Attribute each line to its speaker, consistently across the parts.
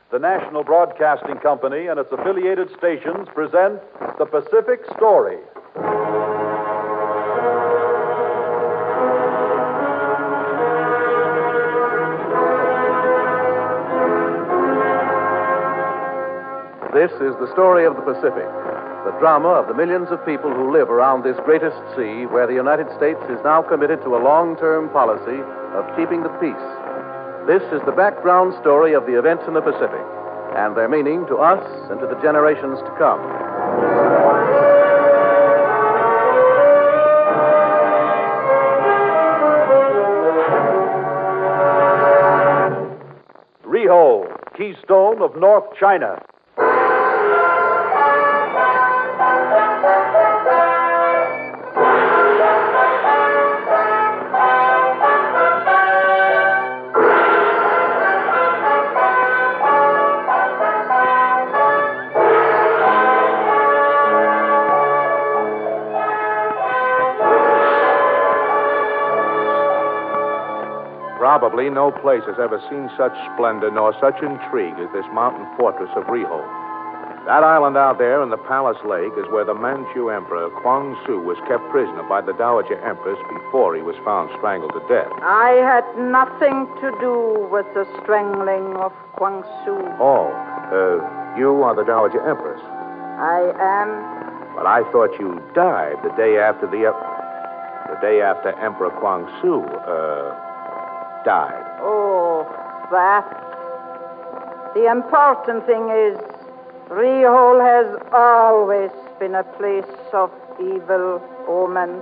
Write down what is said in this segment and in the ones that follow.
Speaker 1: The National Broadcasting Company and its affiliated stations present The Pacific Story. This is the story of the Pacific, the drama of the millions of people who live around this greatest sea, where the United States is now committed to a long-term policy of keeping the peace. This is the background story of the events in the Pacific and their meaning to us and to the generations to come. Rihol, keystone of North China.
Speaker 2: Probably no place has ever seen such splendor nor such intrigue as this mountain fortress of Rihol. That island out there in the Palace Lake is where the Manchu Emperor Kwang Su was kept prisoner by the Dowager Empress before he was found strangled to death.
Speaker 3: I had nothing to do with the strangling of Kwang Su.
Speaker 2: Oh, you are the Dowager Empress.
Speaker 3: I am.
Speaker 2: But I thought you died the day after Emperor Kwang Su, died.
Speaker 3: Oh, that. The important thing is, Rihol has always been a place of evil omen.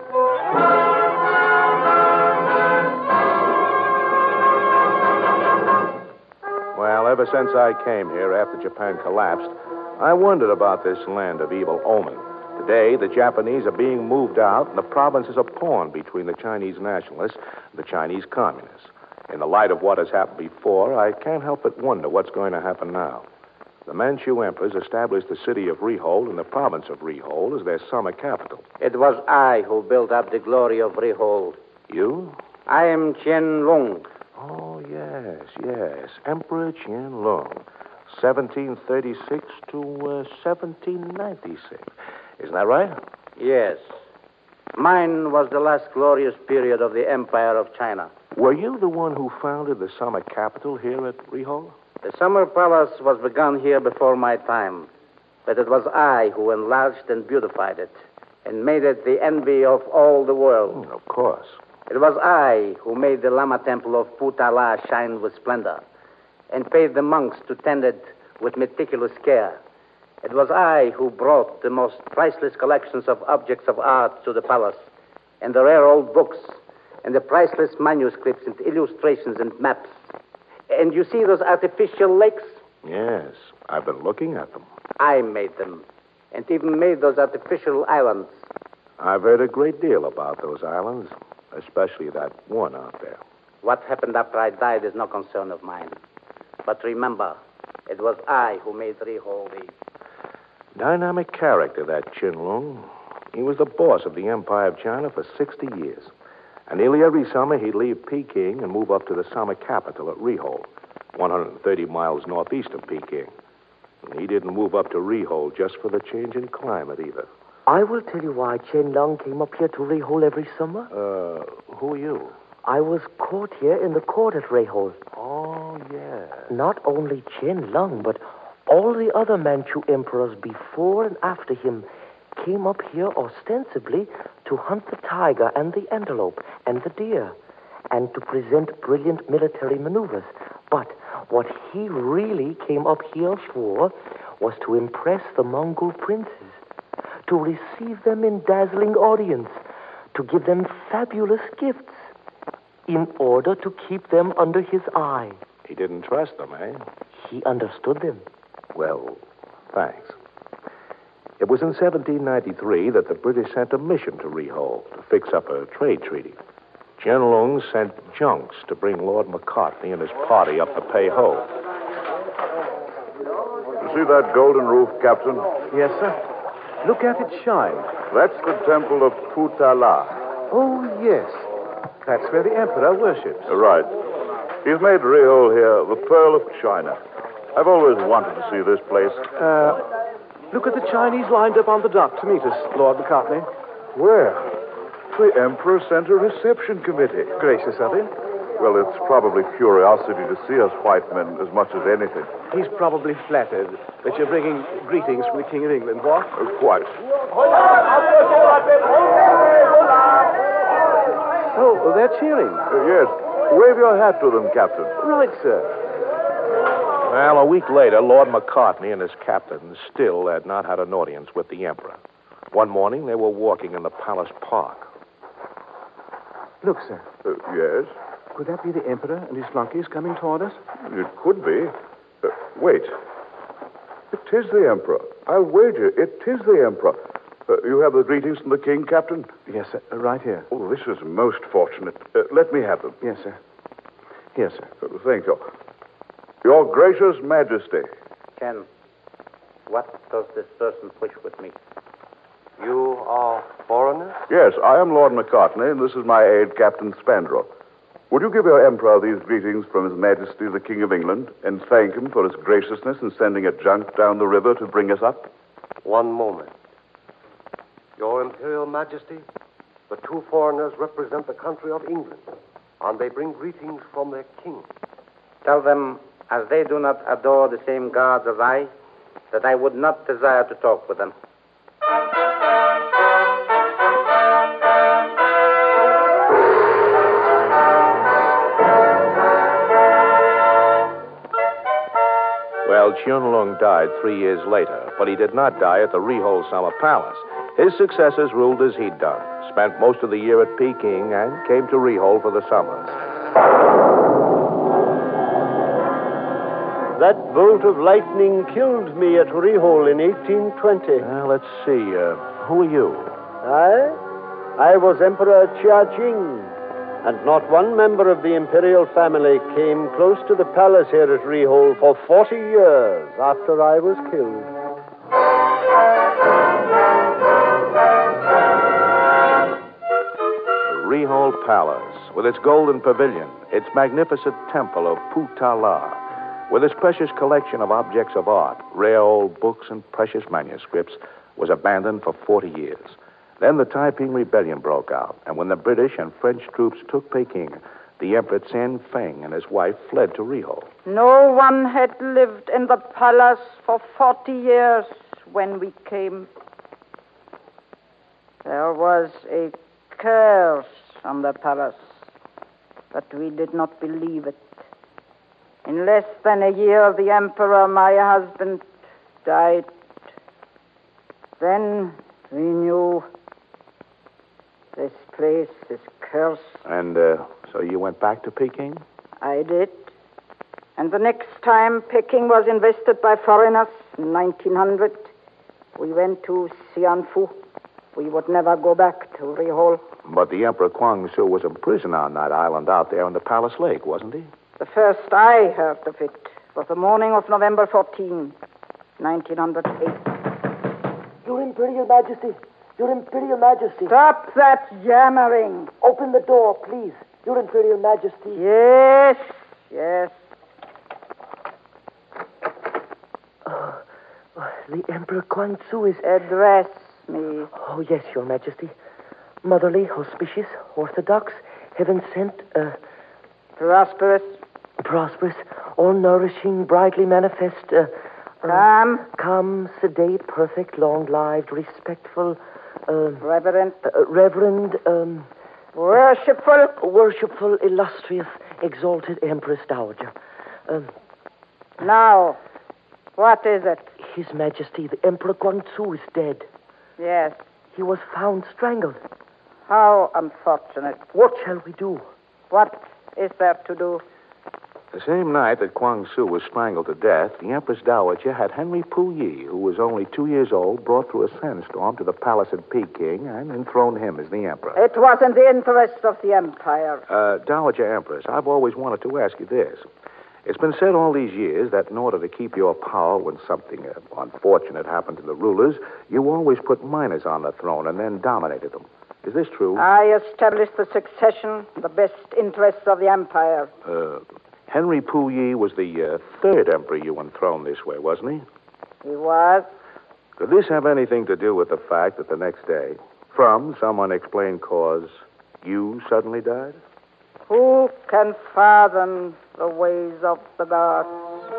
Speaker 2: Well, ever since I came here after Japan collapsed, I wondered about this land of evil omen. Today, the Japanese are being moved out, and the province is a pawn between the Chinese nationalists and the Chinese communists. In the light of what has happened before, I can't help but wonder what's going to happen now. The Manchu emperors established the city of Rihol and the province of Rihol as their summer capital.
Speaker 4: It was I who built up the glory of Rihol.
Speaker 2: You?
Speaker 4: I am Qianlong.
Speaker 2: Oh, yes. Emperor Qianlong. 1736 to 1796. Isn't that right?
Speaker 4: Yes. Mine was the last glorious period of the Empire of China.
Speaker 2: Were you the one who founded the summer capital here at Rihol?
Speaker 4: The summer palace was begun here before my time, but it was I who enlarged and beautified it and made it the envy of all the world.
Speaker 2: Of course.
Speaker 4: It was I who made the Lama temple of Putala shine with splendor and paid the monks to tend it with meticulous care. It was I who brought the most priceless collections of objects of art to the palace, and the rare old books, and the priceless manuscripts and illustrations and maps. And you see those artificial lakes?
Speaker 2: Yes, I've been looking at them.
Speaker 4: I made them, and even made those artificial islands.
Speaker 2: I've heard a great deal about those islands, especially that one out there.
Speaker 4: What happened after I died is no concern of mine. But remember, it was I who made Rihol the...
Speaker 2: Dynamic character, that Qianlong. He was the boss of the Empire of China for 60 years. And nearly every summer, he'd leave Peking and move up to the summer capital at Rihol, 130 miles northeast of Peking. And he didn't move up to Rihol just for the change in climate, either.
Speaker 5: I will tell you why Qianlong came up here to Rihol every summer.
Speaker 2: Who are you?
Speaker 5: I was courtier in the court at Rihol.
Speaker 2: Oh, yes.
Speaker 5: Not only Qianlong, but all the other Manchu emperors before and after him came up here ostensibly to hunt the tiger and the antelope and the deer and to present brilliant military maneuvers. But what he really came up here for was to impress the Mongol princes, to receive them in dazzling audience, to give them fabulous gifts in order to keep them under his eye.
Speaker 2: He didn't trust them, eh?
Speaker 5: He understood them.
Speaker 2: Well, thanks. It was in 1793 that the British sent a mission to Rihol to fix up a trade treaty. Qianlong sent junks to bring Lord Macartney and his party up to pay ho.
Speaker 1: You see that golden roof, Captain?
Speaker 6: Yes, sir. Look at it shine.
Speaker 1: That's the temple of Putala.
Speaker 6: Oh, yes. That's where the emperor worships.
Speaker 1: Right. He's made Rihol here the Pearl of China.
Speaker 7: I've always wanted to see this place.
Speaker 6: Look at the Chinese lined up on the dock to meet us, Lord McCartney.
Speaker 7: Where? The Emperor sent a reception committee.
Speaker 6: Gracious of him.
Speaker 7: Well, it's probably curiosity to see us white men as much as anything.
Speaker 6: He's probably flattered that you're bringing greetings from the King of England, what?
Speaker 7: Quite.
Speaker 6: Oh, they're cheering.
Speaker 7: Yes. Wave your hat to them, Captain.
Speaker 6: Right, sir.
Speaker 2: Well, a week later, Lord McCartney and his captains still had not had an audience with the Emperor. One morning, they were walking in the palace park.
Speaker 6: Look, sir.
Speaker 7: Yes?
Speaker 6: Could that be the Emperor and his flunkies coming toward us?
Speaker 7: It could be. Wait. It is the Emperor. I'll wager it is the Emperor. You have the greetings from the King, Captain?
Speaker 6: Yes, sir. Right here.
Speaker 7: Oh, this is most fortunate. Let me have them.
Speaker 6: Yes, sir. Here, sir.
Speaker 7: Thank you. Your Gracious Majesty.
Speaker 4: Ken, what does this person push with me? You are foreigners?
Speaker 7: Yes, I am Lord McCartney, and this is my aide, Captain Spandrel. Would you give your Emperor these greetings from His Majesty the King of England and thank him for his graciousness in sending a junk down the river to bring us up?
Speaker 8: One moment. Your Imperial Majesty, the two foreigners represent the country of England, and they bring greetings from their king.
Speaker 4: Tell them, as they do not adore the same gods as I, that I would not desire to talk with them.
Speaker 2: Well, Chun Lung died 3 years later, but he did not die at the Rihol Summer Palace. His successors ruled as he'd done, spent most of the year at Peking, and came to Rihol for the summers.
Speaker 9: That bolt of lightning killed me at Rihol in 1820.
Speaker 2: Let's see. Who are you?
Speaker 9: I was Emperor Chia Jing, and not one member of the imperial family came close to the palace here at Rihol for 40 years after I was killed.
Speaker 2: The Rihol Palace, with its golden pavilion, its magnificent temple of Putala, with its precious collection of objects of art, rare old books and precious manuscripts, was abandoned for 40 years. Then the Taiping Rebellion broke out, and when the British and French troops took Peking, the Emperor Chen Feng and his wife fled to Rihol.
Speaker 3: No one had lived in the palace for 40 years when we came. There was a curse on the palace, but we did not believe it. In less than a year, the Emperor, my husband, died. Then we knew this place is cursed.
Speaker 2: And so you went back to Peking?
Speaker 3: I did. And the next time Peking was invested by foreigners in 1900, we went to Xianfu. We would never go back to Rihol.
Speaker 2: But the Emperor Guangxu was a prisoner on that island out there in the Palace Lake, wasn't he?
Speaker 3: The first I heard of it was the morning of November 14, 1908.
Speaker 5: Your Imperial Majesty! Your Imperial Majesty!
Speaker 3: Stop that yammering!
Speaker 5: Open the door, please. Your Imperial Majesty.
Speaker 3: Yes, yes.
Speaker 5: The Emperor Guangxu is...
Speaker 3: Address me.
Speaker 5: Oh, yes, Your Majesty. Motherly, auspicious, orthodox, heaven sent,
Speaker 3: Prosperous.
Speaker 5: prosperous, all-nourishing, brightly manifest, calm, sedate, perfect, long-lived, respectful,
Speaker 3: Reverend.
Speaker 5: reverend,
Speaker 3: Worshipful.
Speaker 5: worshipful, illustrious, exalted Empress Dowager.
Speaker 3: Now, what is it?
Speaker 5: His Majesty, the Emperor Guangxu is dead.
Speaker 3: Yes.
Speaker 5: He was found strangled.
Speaker 3: How unfortunate.
Speaker 5: What shall we do?
Speaker 3: What is there to do?
Speaker 2: The same night that Guangxu was strangled to death, the Empress Dowager had Henry Puyi, who was only 2 years old, brought through a sandstorm to the palace at Peking and enthroned him as the emperor.
Speaker 3: It was in the interest of the empire.
Speaker 2: Dowager Empress, I've always wanted to ask you this. It's been said all these years that in order to keep your power when something unfortunate happened to the rulers, you always put minors on the throne and then dominated them. Is this true?
Speaker 3: I established the succession in the best interests of the empire.
Speaker 2: Henry Puyi was the third emperor you enthroned this way, wasn't he?
Speaker 3: He was.
Speaker 2: Could this have anything to do with the fact that the next day, from some unexplained cause, you suddenly died?
Speaker 3: Who can fathom the ways of the gods?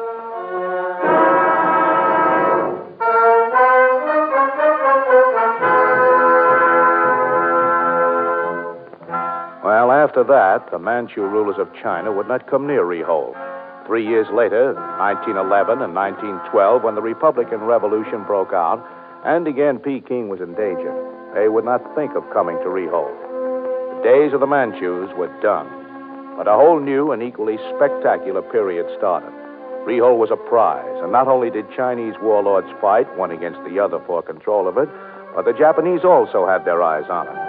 Speaker 2: Well, after that, the Manchu rulers of China would not come near Rihol. 3 years later, 1911 and 1912, when the Republican Revolution broke out, and again Peking was in danger, they would not think of coming to Rihol. The days of the Manchus were done. But a whole new and equally spectacular period started. Rihol was a prize, and not only did Chinese warlords fight, one against the other, for control of it, but the Japanese also had their eyes on it.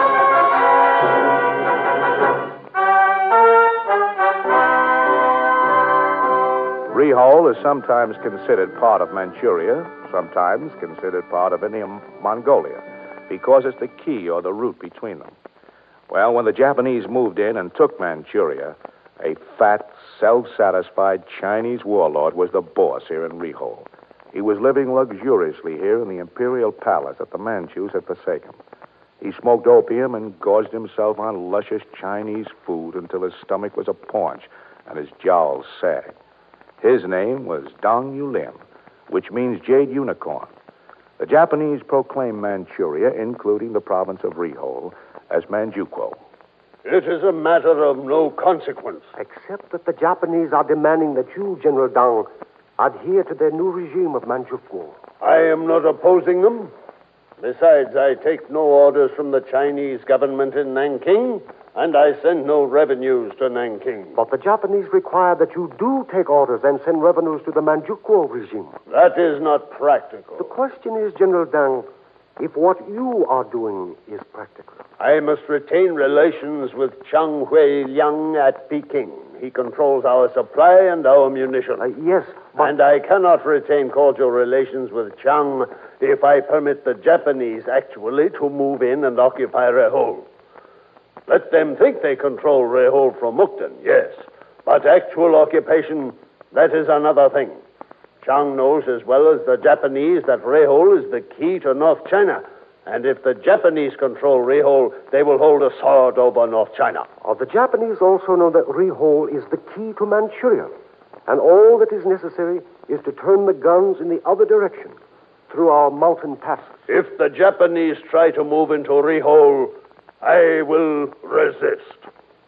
Speaker 2: Rihol is sometimes considered part of Manchuria, sometimes considered part of Inner Mongolia, because it's the key or the route between them. Well, when the Japanese moved in and took Manchuria, a fat, self-satisfied Chinese warlord was the boss here in Rihol. He was living luxuriously here in the imperial palace that the Manchus had forsaken. He smoked opium and gorged himself on luscious Chinese food until his stomach was a paunch and his jowls sagged. His name was Dong Yulin, which means Jade Unicorn. The Japanese proclaimed Manchuria, including the province of Rihol, as Manchukuo.
Speaker 9: It is a matter of no consequence.
Speaker 8: Except that the Japanese are demanding that you, General Dong, adhere to their new regime of Manchukuo.
Speaker 9: I am not opposing them. Besides, I take no orders from the Chinese government in Nanking, and I send no revenues to Nanking.
Speaker 8: But the Japanese require that you do take orders and send revenues to the Manchukuo regime.
Speaker 9: That is not practical.
Speaker 8: The question is, General Dang, if what you are doing is practical.
Speaker 9: I must retain relations with Chang Hui Liang at Peking. He controls our supply and our munition.
Speaker 8: Yes, but...
Speaker 9: And I cannot retain cordial relations with Chang if I permit the Japanese actually to move in and occupy Rehol. Let them think they control Rehol from Mukden, yes. But actual occupation, that is another thing. Chang knows as well as the Japanese that Rehol is the key to North China. And if the Japanese control Rehol, they will hold a sword over North China.
Speaker 8: The Japanese also know that Rehol is the key to Manchuria. And all that is necessary is to turn the guns in the other direction, through our mountain passes.
Speaker 9: If the Japanese try to move into Rehol, I will resist.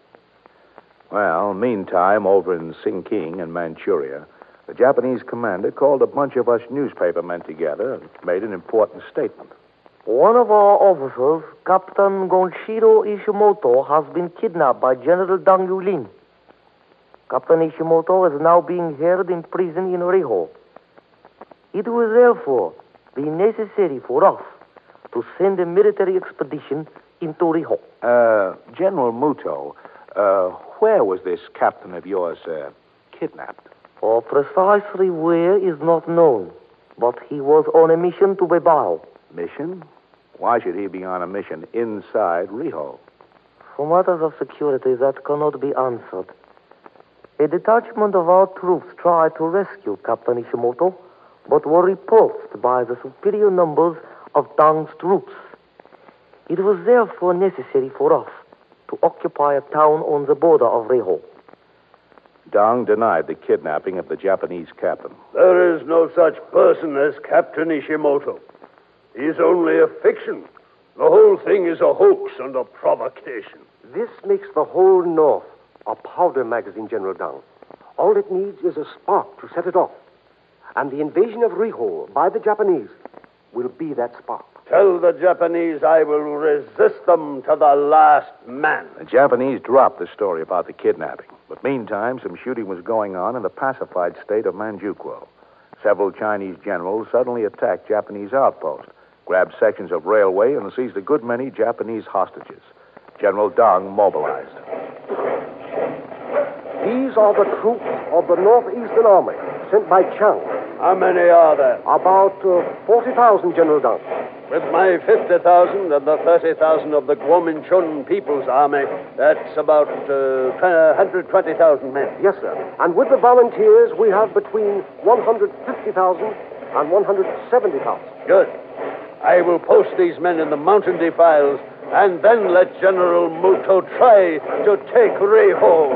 Speaker 2: Well, meantime, over in Sinking in Manchuria, the Japanese commander called a bunch of us newspaper men together and made an important statement.
Speaker 5: One of our officers, Captain Gonshiro Ishimoto, has been kidnapped by General Dang Yulin. Captain Ishimoto is now being held in prison in Rehol. It will therefore be necessary for us to send a military expedition into Rehol.
Speaker 2: General Muto, where was this captain of yours kidnapped?
Speaker 5: Precisely where is not known, but he was on a mission to Beibao.
Speaker 2: Mission? Why should he be on a mission inside Rehol?
Speaker 5: For matters of security, that cannot be answered. A detachment of our troops tried to rescue Captain Ishimoto, but were repulsed by the superior numbers of Dang's troops. It was therefore necessary for us to occupy a town on the border of Rehol.
Speaker 2: Dang denied the kidnapping of the Japanese captain.
Speaker 9: There is no such person as Captain Ishimoto. He is only a fiction. The whole thing is a hoax and a provocation.
Speaker 8: This makes the whole North a powder magazine, General Dang. All it needs is a spark to set it off. And the invasion of Rehol by the Japanese will be that spark.
Speaker 9: Tell the Japanese I will resist them to the last man.
Speaker 2: The Japanese dropped the story about the kidnapping. But meantime, some shooting was going on in the pacified state of Manchukuo. Several Chinese generals suddenly attacked Japanese outposts, grabbed sections of railway, and seized a good many Japanese hostages. General Dang mobilized.
Speaker 8: These are the troops of the Northeastern Army sent by Chang.
Speaker 9: How many are there?
Speaker 8: About 40,000, General Dang.
Speaker 9: With my 50,000 and the 30,000 of the Guominchun People's Army, that's about 120,000 men.
Speaker 8: Yes, sir. And with the volunteers, we have between 150,000 and 170,000.
Speaker 9: Good. I will post these men in the mountain defiles and then let General Muto try to take Reho.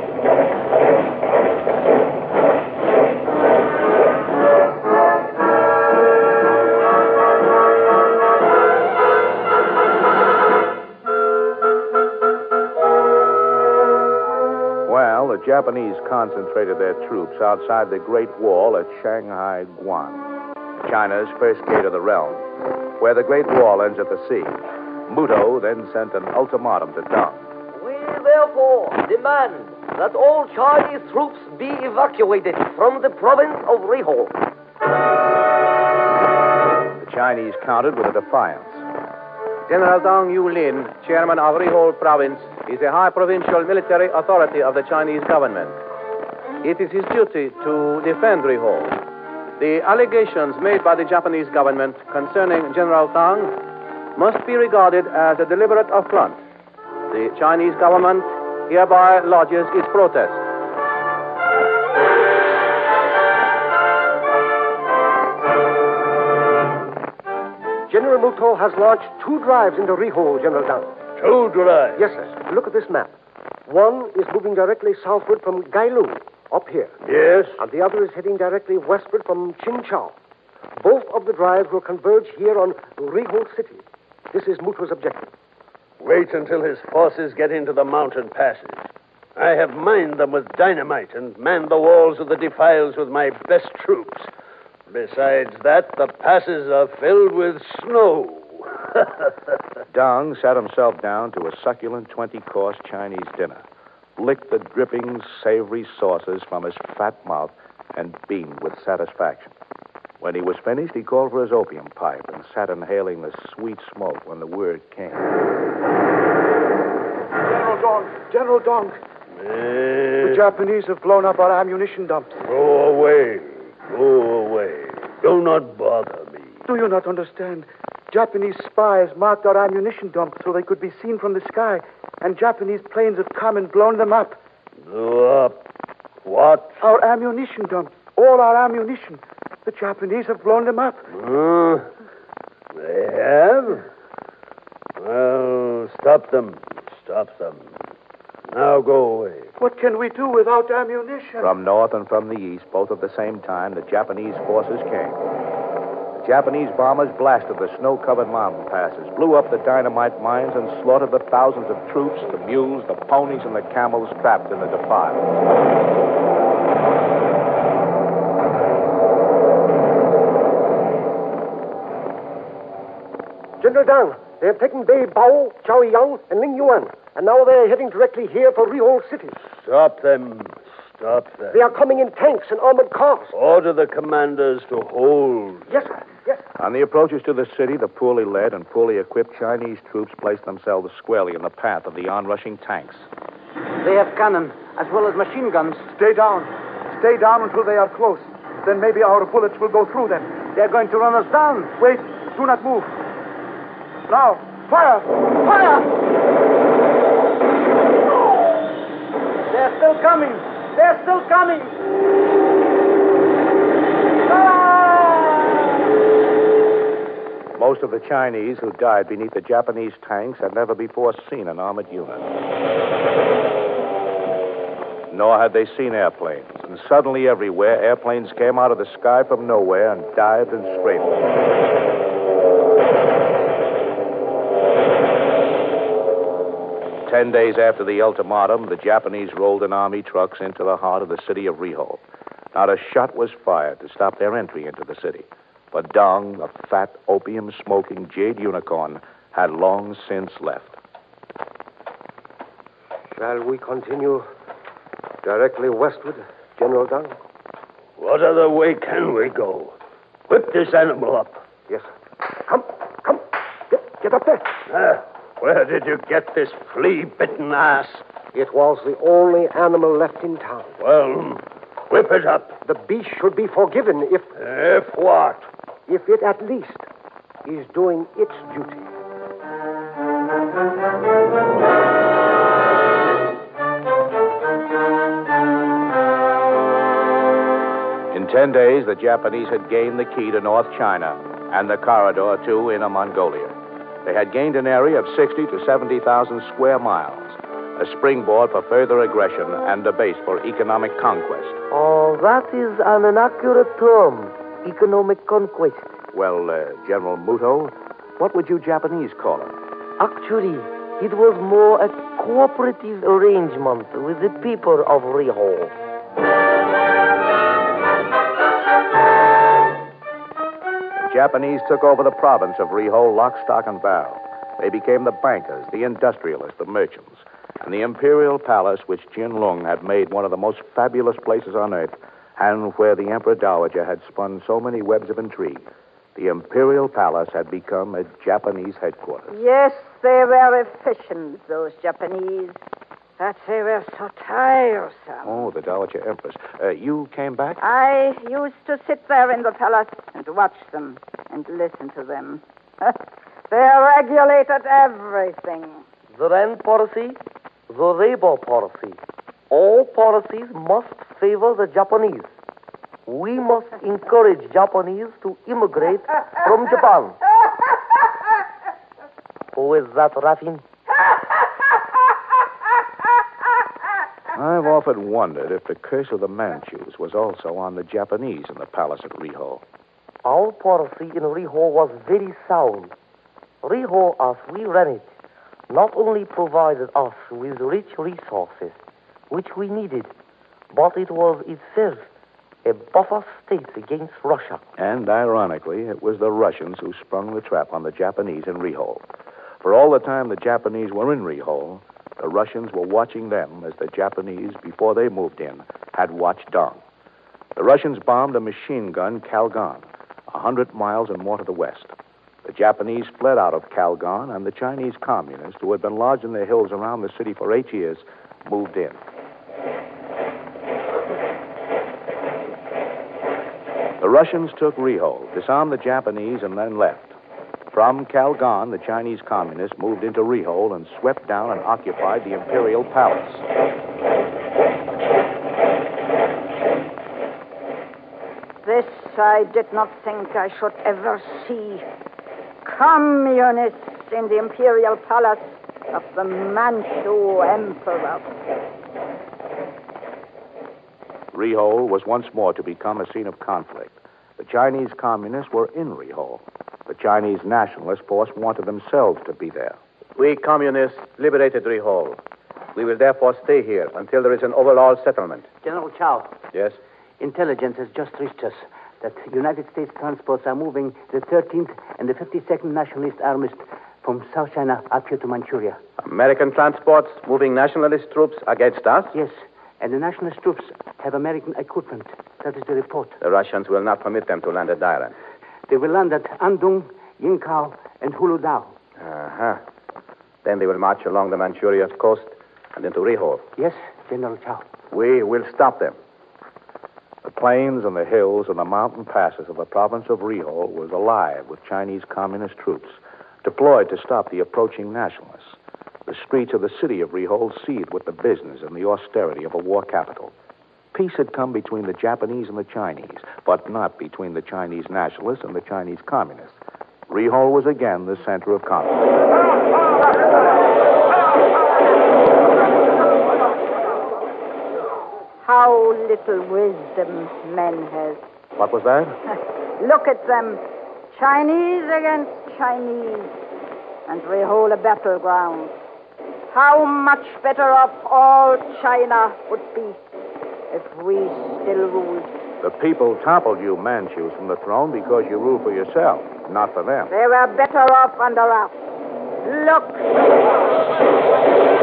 Speaker 2: Well, the Japanese concentrated their troops outside the Great Wall at Shanghai, Guan, China's first gate of the realm, where the Great Wall ends at the sea. Muto then sent an ultimatum to Deng.
Speaker 5: We therefore demand that all Chinese troops be evacuated from the province of Reho.
Speaker 2: The Chinese countered with a defiance.
Speaker 1: General Deng Yulin, chairman of Rihol province, is a high provincial military authority of the Chinese government. It is his duty to defend Rihol. The allegations made by the Japanese government concerning General Deng must be regarded as a deliberate affront. The Chinese government hereby lodges its protest.
Speaker 8: General Muto has launched 2 drives into Reho, General Deng.
Speaker 9: 2 drives?
Speaker 8: Yes, sir. Look at this map. One is moving directly southward from Gailu, up here.
Speaker 9: Yes?
Speaker 8: And the other is heading directly westward from Qinchao. Both of the drives will converge here on Reho City. This is Muto's objective.
Speaker 9: Wait until his forces get into the mountain passes. I have mined them with dynamite and manned the walls of the defiles with my best troops. Besides that, the passes are filled with snow.
Speaker 2: Deng sat himself down to a succulent 20-course Chinese dinner, licked the dripping, savory sauces from his fat mouth, and beamed with satisfaction. When he was finished, he called for his opium pipe and sat inhaling the sweet smoke when the word came.
Speaker 6: General Deng. The Japanese have blown up our ammunition dumps.
Speaker 9: Go away. Go away. Do not bother me.
Speaker 6: Do you not understand? Japanese spies marked our ammunition dumps so they could be seen from the sky, and Japanese planes have come and blown them up.
Speaker 9: Blew up? What?
Speaker 6: Our ammunition dumps. All our ammunition. The Japanese have blown them up.
Speaker 9: They have? Well, stop them. Stop them. Now go away.
Speaker 6: What can we do without ammunition?
Speaker 2: From north and from the east, both at the same time, the Japanese forces came. The Japanese bombers blasted the snow-covered mountain passes, blew up the dynamite mines, and slaughtered the thousands of troops, the mules, the ponies, and the camels trapped in the defile.
Speaker 8: General Deng, they have taken Bei Bao, Zhao Yang, and Ling Yuan, and now they are heading directly here for Reho City.
Speaker 9: Stop them. Stop them.
Speaker 8: They are coming in tanks and armored cars.
Speaker 9: Order the commanders to hold.
Speaker 8: Yes, sir. Yes.
Speaker 2: On the approaches to the city, the poorly led and poorly equipped Chinese troops placed themselves squarely in the path of the onrushing tanks.
Speaker 4: They have cannon as well as machine guns.
Speaker 6: Stay down. Stay down until they are close. Then maybe our bullets will go through them.
Speaker 4: They're going to run us down.
Speaker 6: Wait. Do not move. Now, fire! Fire!
Speaker 4: They're still coming. They're still coming.
Speaker 2: Most of the Chinese who died beneath the Japanese tanks had never before seen an armored unit. Nor had they seen airplanes. And suddenly everywhere, airplanes came out of the sky from nowhere and dived and scraped them. 10 days after the ultimatum, the Japanese rolled in army trucks into the heart of the city of Reho. Not a shot was fired to stop their entry into the city. But Deng, the fat, opium-smoking jade unicorn, had long since left.
Speaker 8: Shall we continue directly westward, General Deng?
Speaker 9: What other way can we go? Whip this animal up.
Speaker 8: Yes, sir. Come. Get up there.
Speaker 9: Where did you get this flea-bitten ass?
Speaker 8: It was the only animal left in town.
Speaker 9: Well, whip it up.
Speaker 8: The beast should be forgiven if
Speaker 9: If what?
Speaker 8: it at least is doing its duty.
Speaker 2: In 10 days, the Japanese had gained the key to North China and the corridor to Inner Mongolia. They had gained an area of 60 to 70,000 square miles, a springboard for further aggression and a base for economic conquest.
Speaker 5: Oh, that is an inaccurate term, economic conquest.
Speaker 2: Well, General Muto, what would you Japanese call it?
Speaker 5: Actually, it was more a cooperative arrangement with the people of Rihol.
Speaker 2: The Japanese took over the province of Rihol lock, stock, and barrel. They became the bankers, the industrialists, the merchants. And the imperial palace, which Jin Lung had made one of the most fabulous places on earth, and where the Emperor Dowager had spun so many webs of intrigue, the imperial palace had become a Japanese headquarters.
Speaker 3: Yes, they were efficient, those Japanese. But they were so tiresome.
Speaker 2: Oh, the Dowager Empress. You came back?
Speaker 3: I used to sit there in the palace and watch them and listen to them. They regulated everything.
Speaker 5: The rent policy, the labor policy. All policies must favor the Japanese. We must encourage Japanese to immigrate from Japan. Who is that laughing?
Speaker 2: I've often wondered if the curse of the Manchus was also on the Japanese in the palace at Rihol.
Speaker 5: Our policy in Rihol was very sound. Rihol, as we ran it, not only provided us with rich resources, which we needed, but it was itself a buffer state against Russia.
Speaker 2: And, ironically, it was the Russians who sprung the trap on the Japanese in Rihol. For all the time the Japanese were in Rihol, the Russians were watching them as the Japanese, before they moved in, had watched Dong. The Russians bombed a machine gun Kalgan, 100 miles and more to the west. The Japanese fled out of Kalgan, and the Chinese communists, who had been lodged in the hills around the city for 8 years, moved in. The Russians took Rihol, disarmed the Japanese, and then left. From Kalgan, the Chinese communists moved into Rihol and swept down and occupied the imperial palace.
Speaker 3: This I did not think I should ever see. Communists in the imperial palace of the Manchu emperor.
Speaker 2: Rihol was once more to become a scene of conflict. The Chinese communists were in Rihol. The Chinese nationalist force wanted themselves to be there.
Speaker 1: We communists liberated Rihol. We will therefore stay here until there is an overall settlement.
Speaker 4: General Chow,
Speaker 1: Yes?
Speaker 4: intelligence has just reached us that United States transports are moving the 13th and the 52nd Nationalist Armies from South China up here to Manchuria.
Speaker 1: American transports moving nationalist troops against us?
Speaker 4: Yes, and the nationalist troops have American equipment. That is the report.
Speaker 1: The Russians will not permit them to land at Dairen.
Speaker 4: They will land at Andong, Yinkao, and Huludao.
Speaker 1: Uh-huh. Then they will march along the Manchuria's coast and into Rihol.
Speaker 4: Yes, General Chow.
Speaker 1: We will stop them.
Speaker 2: The plains and the hills and the mountain passes of the province of Rihol was alive with Chinese communist troops deployed to stop the approaching nationalists. The streets of the city of Rihol seethed with the business and the austerity of a war capital. Peace had come between the Japanese and the Chinese, but not between the Chinese nationalists and the Chinese communists. Rihol was again the center of conflict.
Speaker 3: How little wisdom men has.
Speaker 2: What was that?
Speaker 3: Look at them. Chinese against Chinese. And Rihol a battleground. How much better off all China would be if we still ruled.
Speaker 2: The people toppled you Manchus from the throne because you ruled for yourself, not for them.
Speaker 3: They were better off under us. Look.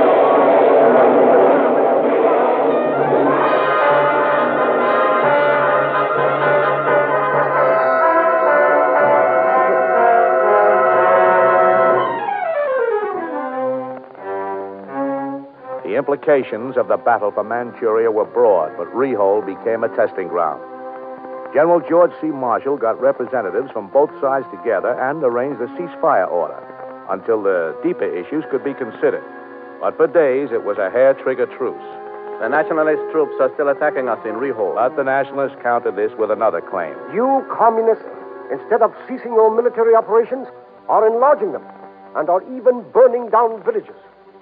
Speaker 2: The implications of the battle for Manchuria were broad, but Rihol became a testing ground. General George C. Marshall got representatives from both sides together and arranged a ceasefire order until the deeper issues could be considered. But for days, it was a hair-trigger truce.
Speaker 1: The nationalist troops are still attacking us in Rihol.
Speaker 2: But the nationalists countered this with another claim.
Speaker 8: You communists, instead of ceasing your military operations, are enlarging them and are even burning down villages.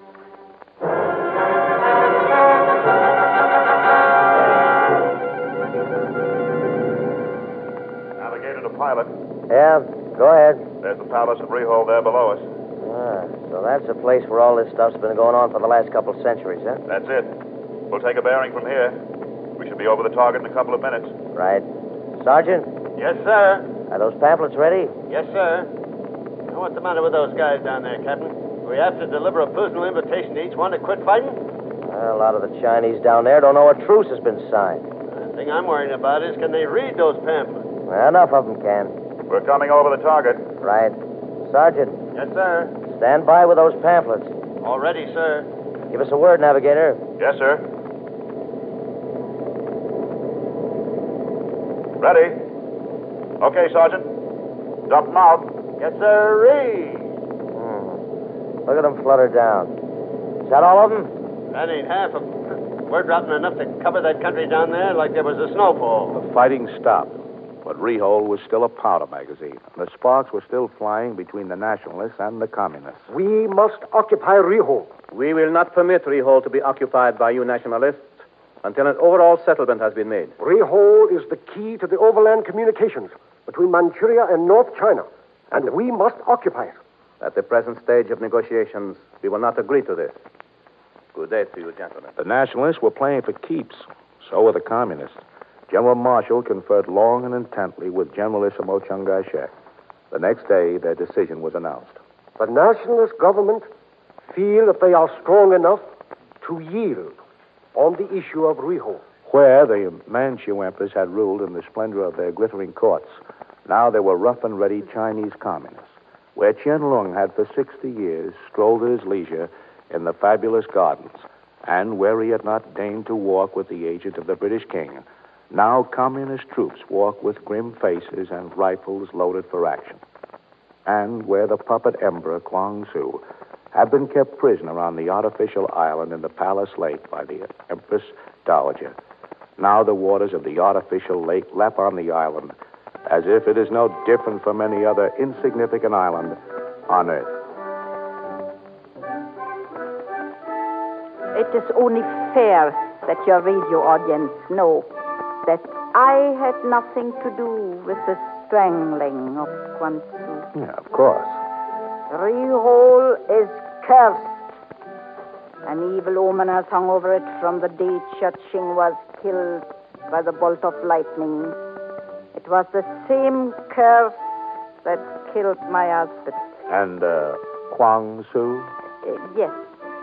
Speaker 7: Navigator to pilot.
Speaker 5: Yeah, go ahead.
Speaker 7: There's the palace of Rihol there below us.
Speaker 5: So that's a place where all this stuff's been going on for the last couple of centuries, huh?
Speaker 7: That's it. We'll take a bearing from here. We should be over the target in a couple of minutes.
Speaker 5: Right. Sergeant,
Speaker 10: Yes, sir.
Speaker 5: are those pamphlets ready?
Speaker 10: Yes, sir. Now, what's the matter with those guys down there, Captain? Do we have to deliver a personal invitation to each one to quit fighting?
Speaker 5: Well, a lot of the Chinese down there don't know a truce has been signed.
Speaker 10: The thing I'm worrying about is can they read those pamphlets?
Speaker 5: Well, enough of them can.
Speaker 7: We're coming over the target.
Speaker 5: Right. Sergeant,
Speaker 10: Yes, sir.
Speaker 5: stand by with those pamphlets.
Speaker 10: All ready, sir.
Speaker 5: Give us a word, Navigator.
Speaker 7: Yes, sir. Ready? Okay, Sergeant. Dump them out.
Speaker 10: Yes, sir. Read.
Speaker 5: Look at them flutter down. Is that all of them?
Speaker 10: That ain't half of them. We're dropping enough to cover that country down there like there was a snowfall.
Speaker 2: The fighting stopped, but Rihol was still a powder magazine. The sparks were still flying between the nationalists and the communists.
Speaker 8: We must occupy Rihol.
Speaker 1: We will not permit Rihol to be occupied by you nationalists until an overall settlement has been made.
Speaker 8: Rihol is the key to the overland communications between Manchuria and North China, and we must occupy it.
Speaker 1: At the present stage of negotiations, we will not agree to this. Good day to you, gentlemen.
Speaker 2: The nationalists were playing for keeps. So were the communists. General Marshall conferred long and intently with Generalissimo Chiang Kai-shek. The next day, their decision was announced.
Speaker 8: The nationalist government feel that they are strong enough to yield on the issue of Rihol.
Speaker 2: Where the Manchu emperors had ruled in the splendor of their glittering courts, now there were rough and ready Chinese communists. Where Qianlong had for 60 years strolled at his leisure in the fabulous gardens, and where he had not deigned to walk with the agent of the British king, now communist troops walk with grim faces and rifles loaded for action. And where the puppet emperor, Kwang Su, had been kept prisoner on the artificial island in the palace lake by the Empress Dowager, now the waters of the artificial lake lap on the island as if it is no different from any other insignificant island on earth.
Speaker 3: It is only fair that your radio audience know that I had nothing to do with the strangling of Quan Su.
Speaker 2: Yeah, of course.
Speaker 3: Rihol is cursed. An evil omen has hung over it from the day Ching was killed by the bolt of lightning. It was the same curse that killed my husband.
Speaker 2: And, Kwang Su?
Speaker 3: Yes.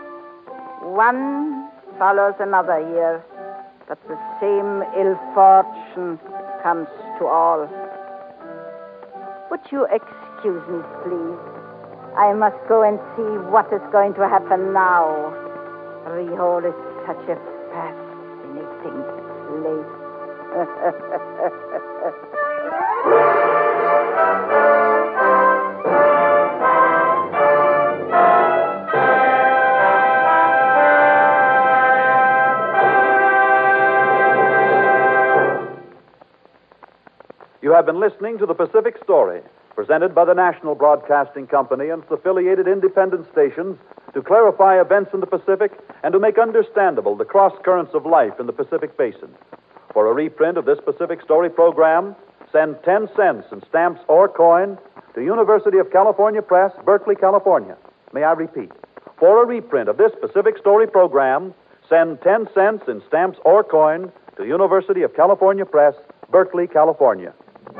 Speaker 3: One follows another here, but the same ill fortune comes to all. Would you excuse me, please? I must go and see what is going to happen now. Rihol is such a fascinating place.
Speaker 1: You have been listening to The Pacific Story, presented by the National Broadcasting Company and its affiliated independent stations to clarify events in the Pacific and to make understandable the cross currents of life in the Pacific Basin. For a reprint of this Pacific Story program, send 10 cents in stamps or coin to University of California Press, Berkeley, California. May I repeat? For a reprint of this Pacific Story program, send 10 cents in stamps or coin to University of California Press, Berkeley, California.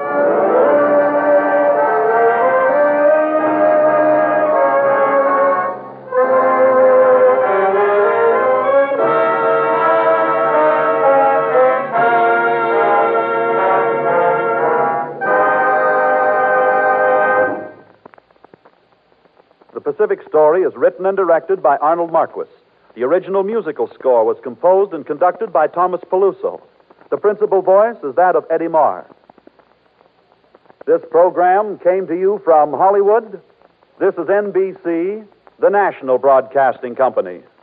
Speaker 1: The Pacific Story is written and directed by Arnold Marquis. The original musical score was composed and conducted by Thomas Peluso. The principal voice is that of Eddie Marr.
Speaker 11: This program came to you from Hollywood. This is NBC, the national broadcasting company.